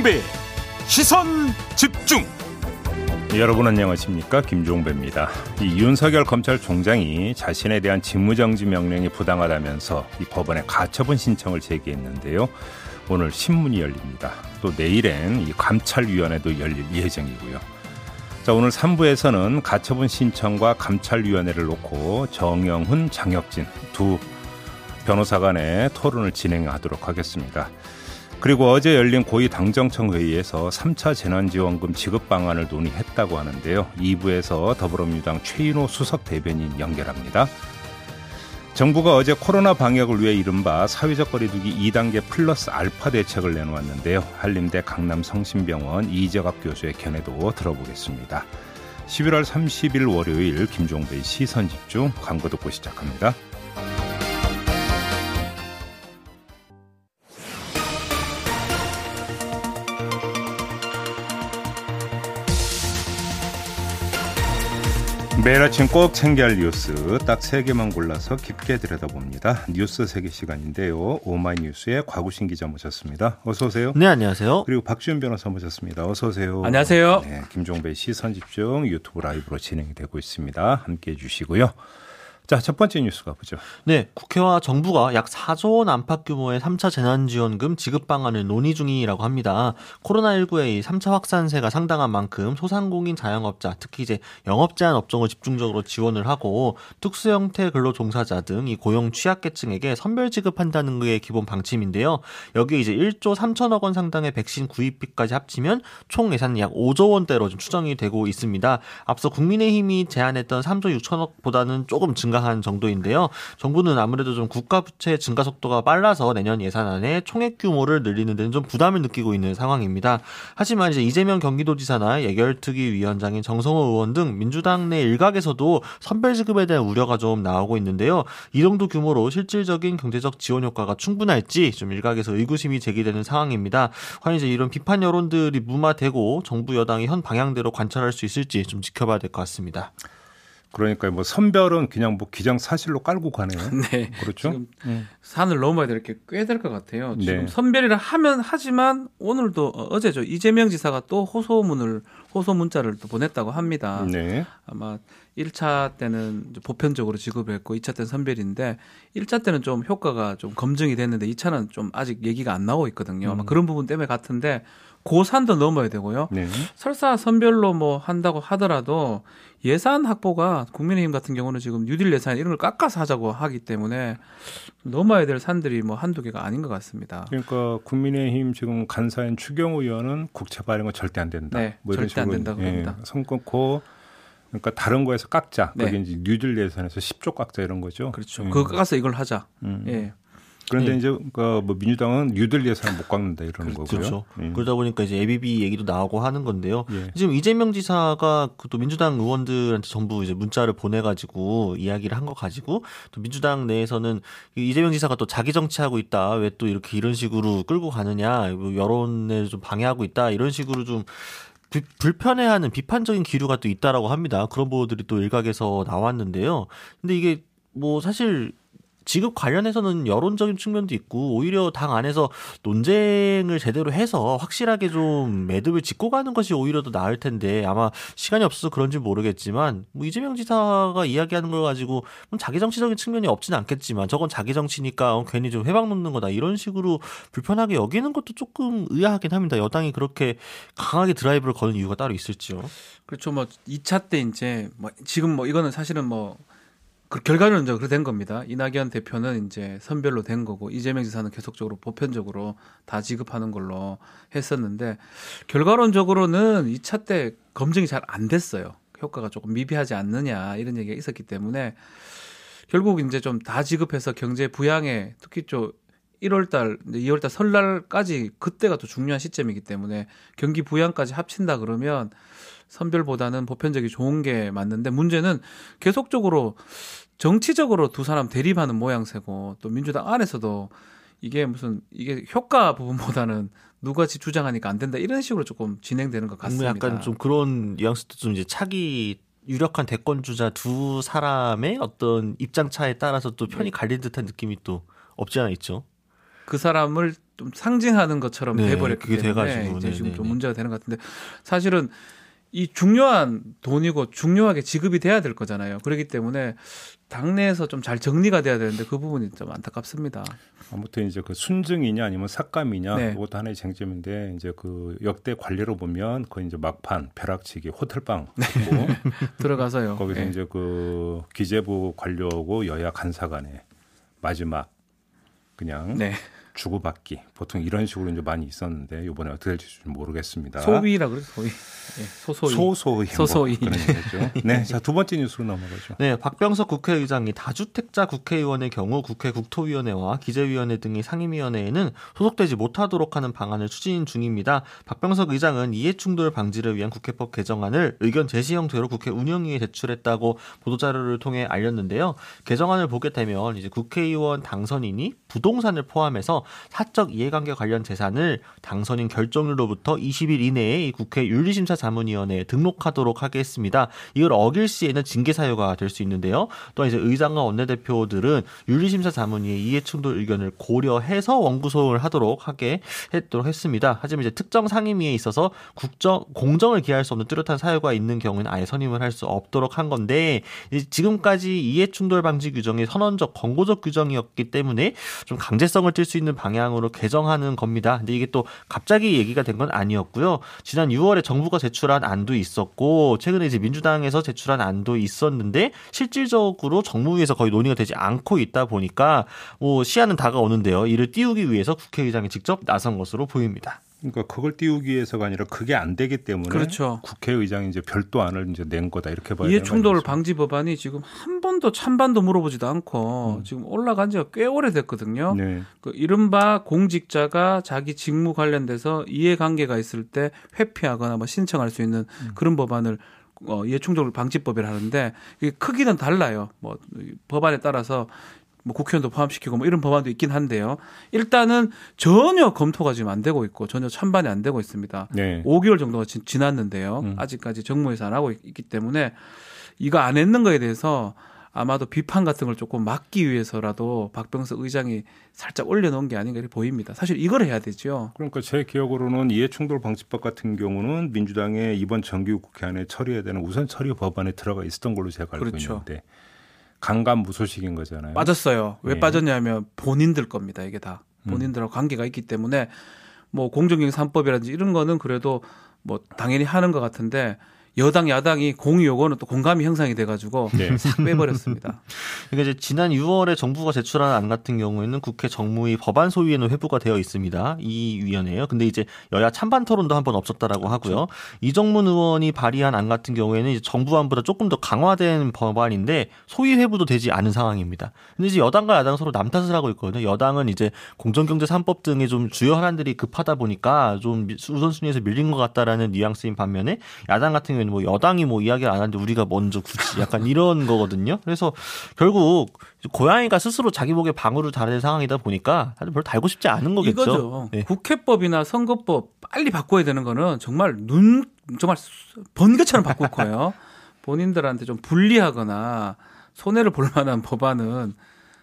김종배 시선 집중. 여러분 안녕하십니까, 김종배입니다. 이 윤석열 검찰총장이 자신에 대한 직무정지 명령이 부당하다면서 이 법원에 가처분 신청을 제기했는데요. 오늘 신문이 열립니다. 또 내일엔 이 감찰위원회도 열릴 예정이고요. 자, 오늘 3부에서는 가처분 신청과 감찰위원회를 놓고 정영훈, 장혁진 두 변호사 간의 토론을 진행하도록 하겠습니다. 그리고 어제 열린 고위 당정청 회의에서 3차 재난지원금 지급 방안을 논의했다고 하는데요. 2부에서 더불어민주당 최인호 수석 대변인 연결합니다. 정부가 어제 코로나 방역을 위해 이른바 사회적 거리두기 2단계 플러스 알파 대책을 내놓았는데요. 한림대 강남성심병원 이재갑 교수의 견해도 들어보겠습니다. 11월 30일 월요일 김종배의 시선집중, 광고 듣고 시작합니다. 매일 아침 꼭 챙겨야 할 뉴스 딱 3개만 골라서 깊게 들여다봅니다. 뉴스 세계 시간인데요. 오마이뉴스의 곽우신 기자 모셨습니다. 어서 오세요. 네, 안녕하세요. 그리고 박지훈 변호사 모셨습니다. 어서 오세요. 안녕하세요. 네, 김종배 시선집중 유튜브 라이브로 진행이 되고 있습니다. 함께해 주시고요. 자, 첫 번째 뉴스 가보죠. 네, 국회와 정부가 약 4조 원 안팎 규모의 3차 재난지원금 지급 방안을 논의 중이라고 합니다. 코로나19의 3차 확산세가 상당한 만큼 소상공인 자영업자, 특히 이제 영업 제한 업종을 집중적으로 지원을 하고 특수 형태 근로 종사자 등 이 고용 취약계층에게 선별 지급한다는 게 기본 방침인데요. 여기에 이제 1조 3천억 원 상당의 백신 구입비까지 합치면 총 예산이 약 5조 원대로 좀 추정이 되고 있습니다. 앞서 국민의힘이 제안했던 3조 6천억보다는 조금 증가한 정도인데요. 정부는 아무래도 좀 국가 부채 증가 속도가 빨라서 내년 예산안에 총액 규모를 늘리는 데는 좀 부담을 느끼고 있는 상황입니다. 하지만 이제 이재명 경기도지사나 예결특위 위원장인 정성호 의원 등 민주당 내 일각에서도 선별 지급에 대한 우려가 좀 나오고 있는데요. 이 정도 규모로 실질적인 경제적 지원 효과가 충분할지 좀 일각에서 의구심이 제기되는 상황입니다. 과연 이제 이런 비판 여론들이 무마되고 정부 여당이 현 방향대로 관찰할 수 있을지 좀 지켜봐야 될 것 같습니다. 그러니까 뭐 선별은 그냥 뭐 기정사실로 깔고 가네요. 네, 그렇죠. 지금 산을 넘어야 될 게 꽤 될 것 같아요. 지금 네. 선별이라 하지만 오늘도 어제죠, 이재명 지사가 또 호소 문자를 또 보냈다고 합니다. 네. 아마 1차 때는 보편적으로 지급을 했고 2차 때는 선별인데 1차 때는 좀 효과가 좀 검증이 됐는데 2차는 좀 아직 얘기가 안 나오고 있거든요. 아마 그런 부분 때문에 같은데 그 산도 넘어야 되고요. 네. 설사 선별로 뭐 한다고 하더라도 예산 확보가 국민의힘 같은 경우는 지금 뉴딜 예산 이런 걸 깎아서 하자고 하기 때문에 넘어야 될 산들이 뭐 한두 개가 아닌 것 같습니다. 그러니까 국민의힘 지금 간사인 추경호 의원은 국채 발행은 절대 안 된다. 네, 뭐 이런 절대 안 된다고 합니다. 선 끊고 그러니까 다른 거에서 깎자. 네. 그게 이제 뉴딜 예산에서 10조 깎자 이런 거죠. 그렇죠. 그거 깎아서 이걸 하자. 예. 그런데 네. 이제 뭐 민주당은 뉴딜 예산을 못 깎는다 이러는 거고요. 그렇죠. 그러다 보니까 이제 ABB 얘기도 나오고 하는 건데요. 예. 지금 이재명 지사가 또 민주당 의원들한테 전부 이제 문자를 보내가지고 이야기를 한 거 가지고 또 민주당 내에서는 이재명 지사가 또 자기 정치하고 있다. 왜 또 이런 식으로 끌고 가느냐. 여론을 좀 방해하고 있다. 이런 식으로 좀 불편해하는 비판적인 기류가 또 있다라고 합니다. 그런 보도들이 또 일각에서 나왔는데요. 근데 이게 뭐 사실 지급 관련해서는 여론적인 측면도 있고 오히려 당 안에서 논쟁을 제대로 해서 확실하게 좀 매듭을 짚고 가는 것이 오히려 더 나을 텐데 아마 시간이 없어서 그런지 모르겠지만 뭐 이재명 지사가 이야기하는 걸 가지고 자기 정치적인 측면이 없지는 않겠지만 저건 자기 정치니까 괜히 좀 회방 놓는 거다 이런 식으로 불편하게 여기는 것도 조금 의아하긴 합니다. 여당이 그렇게 강하게 드라이브를 거는 이유가 따로 있을지요. 그렇죠. 뭐 2차 때 이제 뭐 지금 뭐 이거는 사실은 뭐 그 결과는 이제 그렇게 된 겁니다. 이낙연 대표는 이제 선별로 된 거고 이재명 지사는 계속적으로 보편적으로 다 지급하는 걸로 했었는데 결과론적으로는 2차 때 검증이 잘 안 됐어요. 효과가 조금 미비하지 않느냐 이런 얘기가 있었기 때문에 결국 이제 좀 다 지급해서 경제 부양에 특히 좀 1월달, 2월달 설날까지 그때가 또 중요한 시점이기 때문에 경기 부양까지 합친다 그러면 선별보다는 보편적이 좋은 게 맞는데 문제는 계속적으로 정치적으로 두 사람 대립하는 모양새고 또 민주당 안에서도 이게 효과 부분보다는 누가 주장하니까 안 된다 이런 식으로 조금 진행되는 것 같습니다. 약간 좀 그런 뉘앙스도 좀 이제 차기 유력한 대권 주자 두 사람의 어떤 입장 차에 따라서 또 편이 갈린 듯한 느낌이 또 없지 않아 있죠. 그 사람을 좀 상징하는 것처럼 네, 돼버렸기 그게 때문에 돼가지고, 이제 지금 네, 좀 네. 문제가 되는 것 같은데 사실은 이 중요한 돈이고 중요하게 지급이 돼야 될 거잖아요. 그렇기 때문에 당내에서 좀 잘 정리가 돼야 되는데 그 부분이 좀 안타깝습니다. 아무튼 이제 그 순증이냐 아니면 삭감이냐 네. 그것도 하나의 쟁점인데 이제 그 역대 관례로 보면 거의 이제 막판 벼락치기 호텔방 하고 들어가서요. 거기서 네. 이제 그 기재부 관료하고 여야 간사 간에 마지막 그냥 네. 주고받기 보통 이런 식으로 이제 많이 있었는데 이번에 어떻게 될지 좀 모르겠습니다. 소위라 그래요. 소위. 네, 소소위. 소소위 소소위. 뭐 그런 얘기죠. 네, 자 두 번째 뉴스로 넘어가죠. 네, 박병석 국회의장이 다주택자 국회의원의 경우 국회 국토위원회와 기재위원회 등의 상임위원회에는 소속되지 못하도록 하는 방안을 추진 중입니다. 박병석 의장은 이해충돌 방지를 위한 국회법 개정안을 의견 제시 형태로 국회 운영위에 제출했다고 보도자료를 통해 알렸는데요. 개정안을 보게 되면 이제 국회의원 당선인이 부동산을 포함해서 사적 이해관계 관련 재산을 당선인 결정일로부터 20일 이내에 이 국회 윤리심사자문위원회에 등록하도록 하겠습니다. 이걸 어길 시에는 징계 사유가 될 수 있는데요. 또한 이제 의장과 원내대표들은 윤리심사자문위의 이해충돌 의견을 고려해서 원구소를 하도록 했습니다. 하지만 이제 특정 상임위에 있어서 공정을 기할 수 없는 뚜렷한 사유가 있는 경우는 아예 선임을 할 수 없도록 한 건데 지금까지 이해충돌 방지 규정이 선언적 권고적 규정이었기 때문에 좀 강제성을 띨 수 있는 방향으로 개정하는 겁니다. 근데 이게 또 갑자기 얘기가 된 건 아니었고요. 지난 6월에 정부가 제출한 안도 있었고 최근에 이제 민주당에서 제출한 안도 있었는데 실질적으로 정무위에서 거의 논의가 되지 않고 있다 보니까 뭐 시한은 다가오는데요. 이를 띄우기 위해서 국회의장이 직접 나선 것으로 보입니다. 그러니까 그걸 띄우기 위해서가 아니라 그게 안 되기 때문에 그렇죠. 국회의장이 이제 별도 안을 이제 낸 거다 이렇게 봐야 되는 이해충돌 거죠. 방지 법안이 지금 한 번도 찬반도 물어보지도 않고 지금 올라간 지가 꽤 오래됐거든요. 네. 그 이른바 공직자가 자기 직무 관련돼서 이해관계가 있을 때 회피하거나 뭐 신청할 수 있는 그런 법안을 이해충돌 방지법이라 하는데 이게 크기는 달라요. 뭐 법안에 따라서 뭐 국회의원도 포함시키고 뭐 이런 법안도 있긴 한데요. 일단은 전혀 검토가 지금 안 되고 있고 전혀 찬반이 안 되고 있습니다. 네. 5개월 정도가 지났는데요. 아직까지 정무에서 안 하고 있기 때문에 이거 안 했는 거에 대해서 아마도 비판 같은 걸 조금 막기 위해서라도 박병석 의장이 살짝 올려놓은 게 아닌가 이렇게 보입니다. 사실 이걸 해야 되죠. 그러니까 제 기억으로는 이해충돌 방지법 같은 경우는 민주당의 이번 정기국 국회 안에 처리해야 되는 우선 처리 법안에 들어가 있었던 걸로 제가 알고 그렇죠. 있는데 강간무소식인 거잖아요. 빠졌어요. 왜 네. 빠졌냐면 본인들 겁니다. 이게 다 본인들하고 관계가 있기 때문에 뭐 공정경영 3법이라든지 이런 거는 그래도 뭐 당연히 하는 것 같은데 여당 야당이 공의 요구는 또 공감이 형성이 돼가지고 네. 싹 빼버렸습니다. 그러니까 이제 지난 6월에 정부가 제출한 안 같은 경우에는 국회 정무위 법안 소위에는 회부가 되어 있습니다. 이 위원회요. 근데 이제 여야 찬반 토론도 한번 없었다라고 하고요. 그렇죠. 이정문 의원이 발의한 안 같은 경우에는 이제 정부안보다 조금 더 강화된 법안인데 소위 회부도 되지 않은 상황입니다. 근데 이제 여당과 야당 서로 남탓을 하고 있거든요. 여당은 이제 공정경제 3법 등의 좀 주요 현안들이 급하다 보니까 좀 우선순위에서 밀린 것 같다라는 뉘앙스인 반면에 야당 같은 경우에는 뭐 여당이 뭐 이야기를 안 하는데 우리가 먼저 굳이 약간 이런 거거든요. 그래서 결국 고양이가 스스로 자기 목에 방울을 달는 상황이다 보니까 다들 별로 달고 싶지 않은 거겠죠. 이거죠. 네. 국회법이나 선거법 빨리 바꿔야 되는 거는 정말 정말 번개처럼 바꿀 거예요. 본인들한테 좀 불리하거나 손해를 볼 만한 법안은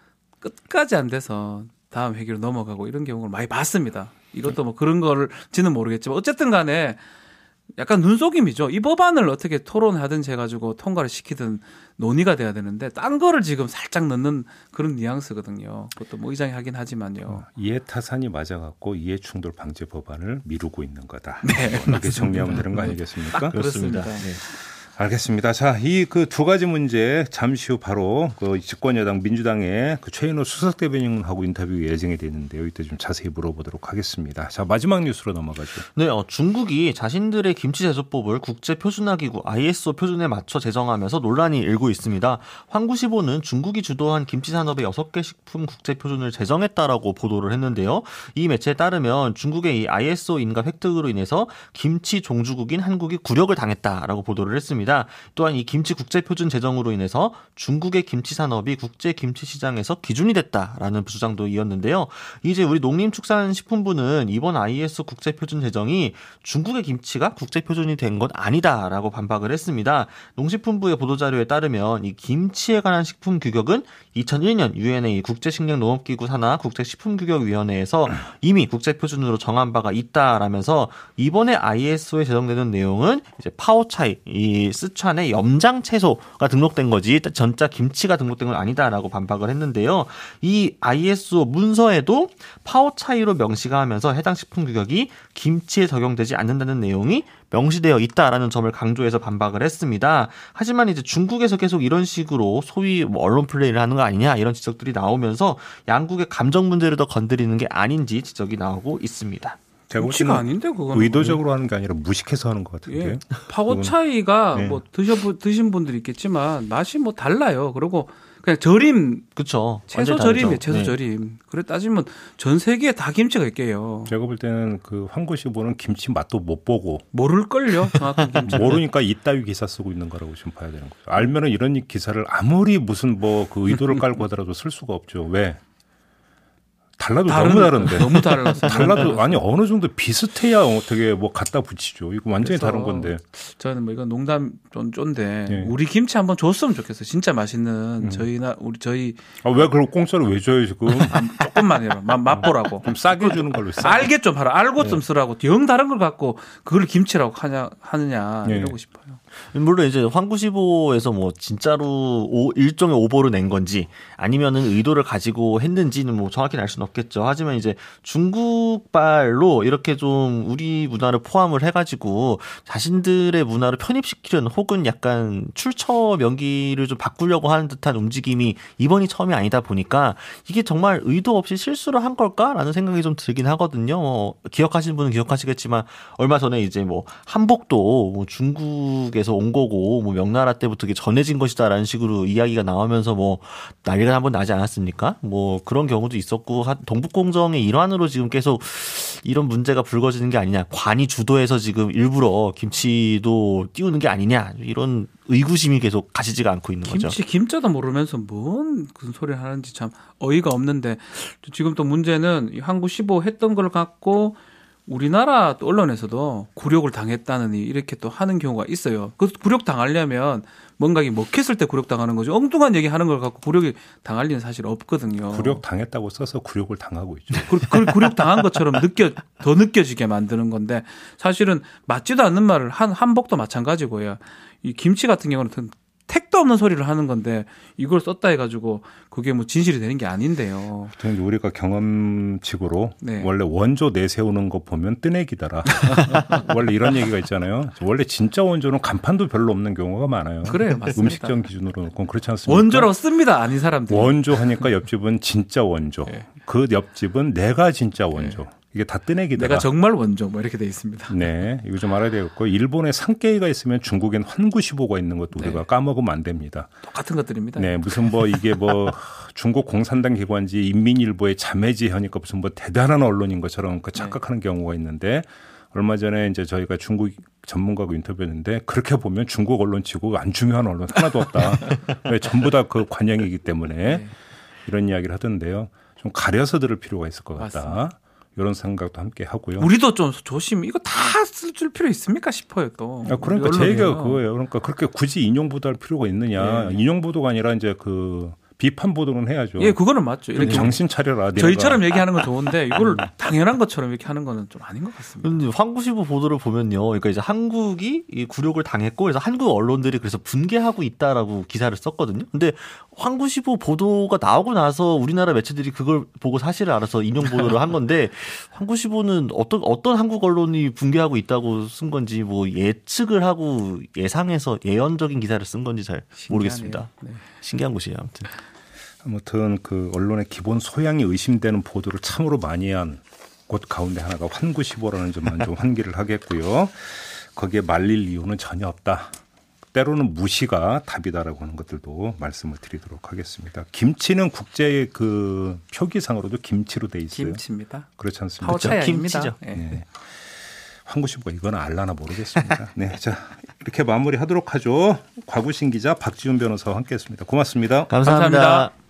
끝까지 안 돼서 다음 회기로 넘어가고 이런 경우를 많이 봤습니다. 이것도 뭐 그런 걸지는 모르겠지만 어쨌든 간에 약간 눈속임이죠. 이 법안을 어떻게 토론하든지 해가지고 통과를 시키든 논의가 돼야 되는데 딴 거를 지금 살짝 넣는 그런 뉘앙스거든요. 그것도 뭐 의장이 하긴 하지만요. 이해타산이 맞아갖고 이해충돌 방지 법안을 미루고 있는 거다. 네, 이렇게 정리하면 되는 거 아니겠습니까? 딱 그렇습니다. 네. 알겠습니다. 자, 이 그 두 가지 문제 잠시 후 바로 그 집권여당 민주당의 그 최인호 수석 대변인하고 인터뷰 예정이 되는데요. 이때 좀 자세히 물어보도록 하겠습니다. 자, 마지막 뉴스로 넘어가죠. 네, 중국이 자신들의 김치 제조법을 국제 표준화기구 ISO 표준에 맞춰 제정하면서 논란이 일고 있습니다. 환구시보는 중국이 주도한 김치 산업의 6개 식품 국제 표준을 제정했다라고 보도를 했는데요. 이 매체에 따르면 중국의 이 ISO 인가 획득으로 인해서 김치 종주국인 한국이 굴욕을 당했다라고 보도를 했습니다. 있습니다. 또한 이 김치 국제표준 제정으로 인해서 중국의 김치 산업이 국제 김치 시장에서 기준이 됐다라는 주장도 이었는데요. 이제 우리 농림축산식품부는 이번 IS 국제표준 제정이 중국의 김치가 국제표준이 된 건 아니다라고 반박을 했습니다. 농식품부의 보도자료에 따르면 이 김치에 관한 식품 규격은 2001년 UNA 국제식량농업기구 산하 국제식품규격위원회에서 이미 국제표준으로 정한 바가 있다라면서 이번에 ISO에 제정되는 내용은 이제 파오차이, 이 쓰촨의 염장 채소가 등록된 거지 전자 김치가 등록된 건 아니다라고 반박을 했는데요. 이 ISO 문서에도 파오차이로 명시가 하면서 해당 식품 규격이 김치에 적용되지 않는다는 내용이 명시되어 있다라는 점을 강조해서 반박을 했습니다. 하지만 이제 중국에서 계속 이런 식으로 소위 언론 플레이를 하는 거 아니냐 이런 지적들이 나오면서 양국의 감정 문제를 더 건드리는 게 아닌지 지적이 나오고 있습니다. 김치가 아닌데 그건 의도적으로 하는 게 아니라 무식해서 하는 것 같은데. 예. 파워 차이가 네. 뭐 드신 분들이 있겠지만 맛이 뭐 달라요. 그리고 그냥 절임, 그렇죠. 채소 절임이에요. 채소 절임. 그래 따지면 전 세계에 다 김치가 있게요. 제가 볼 때는 그 황구시보는 김치 맛도 못 보고 모를걸요. 정확한 김치. 모르니까 이따위 기사 쓰고 있는 거라고 좀 봐야 되는 거죠. 알면은 이런 기사를 아무리 무슨 뭐 그 의도를 깔고 하더라도 쓸 수가 없죠. 왜? 달라도 너무 다른데. 너무 달라서. 달라도 아니 어느 정도 비슷해야 어떻게 뭐 갖다 붙이죠. 이거 완전히 다른 건데. 저는 뭐 이건 농담 좀 쫀데 네. 우리 김치 한번 줬으면 좋겠어요. 진짜 맛있는 저희 왜 그걸 공짜로 왜 줘요 지금? 조금만이라 맛보라고. 좀 싸게 주는 걸로. 알게 좀 하라. 알고 좀 쓰라고. 영 다른 걸 갖고 그걸 김치라고 하느냐 네. 이러고 싶어요. 물론 이제 황구시보에서 뭐 진짜로 일종의 오보를 낸 건지 아니면은 의도를 가지고 했는지는 뭐 정확히는 알 수는 없겠죠. 하지만 이제 중국발로 이렇게 좀 우리 문화를 포함을 해가지고 자신들의 문화를 편입시키려는 혹은 약간 출처 명기를 좀 바꾸려고 하는 듯한 움직임이 이번이 처음이 아니다 보니까 이게 정말 의도 없이 실수를 한 걸까라는 생각이 좀 들긴 하거든요. 기억하시는 분은 기억하시겠지만 얼마 전에 이제 뭐 한복도 뭐 중국에서 온 거고 뭐 명나라 때부터 이게 전해진 것이다라는 식으로 이야기가 나오면서 뭐 난리가 한번 나지 않았습니까? 뭐 그런 경우도 있었고 동북공정의 일환으로 지금 계속 이런 문제가 불거지는 게 아니냐. 관이 주도해서 지금 일부러 김치도 띄우는 게 아니냐. 이런 의구심이 계속 가시지가 않고 있는 거죠. 김자도 모르면서 뭔 무슨 소리를 하는지 참 어이가 없는데 지금 또 문제는 한구15 했던 걸 갖고 우리나라 언론에서도 굴욕을 당했다느니 이렇게 또 하는 경우가 있어요. 그 굴욕 당하려면 뭔가 먹혔을 때 굴욕 당하는 거죠. 엉뚱한 얘기 하는 걸 갖고 굴욕이 당할 리는 사실 없거든요. 굴욕 당했다고 써서 굴욕을 당하고 있죠. 굴욕 당한 것처럼 더 느껴지게 만드는 건데 사실은 맞지도 않는 말을 한복도 마찬가지고요. 이 김치 같은 경우는 택도 없는 소리를 하는 건데 이걸 썼다 해가지고 그게 뭐 진실이 되는 게 아닌데요. 우리가 경험칙으로 네. 원래 원조 내세우는 거 보면 뜨내기더라. 원래 이런 얘기가 있잖아요. 원래 진짜 원조는 간판도 별로 없는 경우가 많아요. 그래요, 맞습니다. 음식점 기준으로 놓고 그렇지 않습니까? 원조라고 씁니다. 아닌 사람들. 원조 하니까 옆집은 진짜 원조. 네. 그 옆집은 내가 진짜 원조. 네. 이게 다 뜨내기더라. 내가 정말 원조 뭐 이렇게 돼 있습니다. 네, 이거 좀 알아야 되겠고 일본에 산케이가 있으면 중국엔 환구시보가 있는 것도 우리가 까먹으면 안 됩니다. 똑같은 것들입니다. 네, 무슨 뭐 이게 뭐 중국 공산당 기관지 인민일보의 자매지 하니까 무슨 뭐 대단한 언론인 것처럼 착각하는 경우가 있는데 얼마 전에 이제 저희가 중국 전문가하고 인터뷰했는데 그렇게 보면 중국 언론치고 안 중요한 언론 하나도 없다. 왜 전부 다 그 관영이기 때문에 이런 이야기를 하던데요. 좀 가려서 들을 필요가 있을 것 같다. 맞습니다. 이런 생각도 함께 하고요. 우리도 좀 조심히 이거 다 쓸 줄 필요 있습니까 싶어요 또. 그러니까 제 얘기가 그거예요. 그러니까 그렇게 굳이 인용 보도할 필요가 있느냐. 인용 보도가 아니라 이제 그 비판 보도는 해야죠. 예, 그거는 맞죠. 이렇게 정신 차려라. 저희처럼 얘기하는 건 좋은데 이걸 당연한 것처럼 이렇게 하는 거는 좀 아닌 것 같습니다. 근데 황구시보 보도를 보면요, 그러니까 이제 한국이 이 굴욕을 당했고, 그래서 한국 언론들이 그래서 분개하고 있다라고 기사를 썼거든요. 근데 황구시보 보도가 나오고 나서 우리나라 매체들이 그걸 보고 사실을 알아서 인용 보도를 한 건데, 황구시보는 어떤 한국 언론이 분개하고 있다고 쓴 건지 뭐 예측을 하고 예상해서 예언적인 기사를 쓴 건지 잘 모르겠습니다. 네. 신기한 곳이에요, 아무튼. 아무튼 그 언론의 기본 소양이 의심되는 보도를 참으로 많이 한 곳 가운데 하나가 환구시보라는 점만 좀 환기를 하겠고요. 거기에 말릴 이유는 전혀 없다. 때로는 무시가 답이다라고 하는 것들도 말씀을 드리도록 하겠습니다. 김치는 국제 그 표기상으로도 김치로 돼 있어요. 김치입니다. 그렇지 않습니까? 파워차이 아닙니다. 김치죠. 네. 네. 환구신부가 이거는 알라나 모르겠습니다. 네, 자 이렇게 마무리하도록 하죠. 곽우신 기자, 박지훈 변호사와 함께했습니다. 고맙습니다. 감사합니다. 감사합니다.